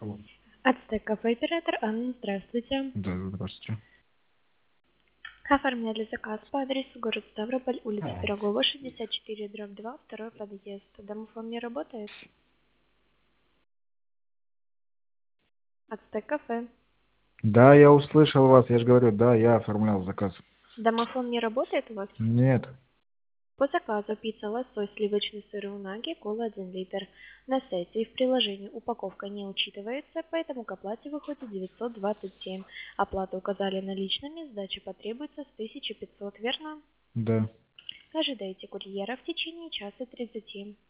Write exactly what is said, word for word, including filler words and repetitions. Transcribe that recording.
Алло. Ацтек Кафе, оператор Анна, здравствуйте. Да, здравствуйте. Оформляли заказ по адресу город Ставрополь, улица Пирогова, шестьдесят четыре, дробь два, второй подъезд. Домофон не работает? Ацтек Кафе. Да, я услышал вас, я же говорю, да, я оформлял заказ. Домофон не работает у вас? Нет. По заказу пицца, лосось, сливочный сыр и унаги, кола один литр. На сайте и в приложении упаковка не учитывается, поэтому к оплате выходит девятьсот двадцать семь. Оплату указали наличными, сдача потребуется с тысячи пятьсот, верно? Да. Ожидайте курьера в течение часа тридцати.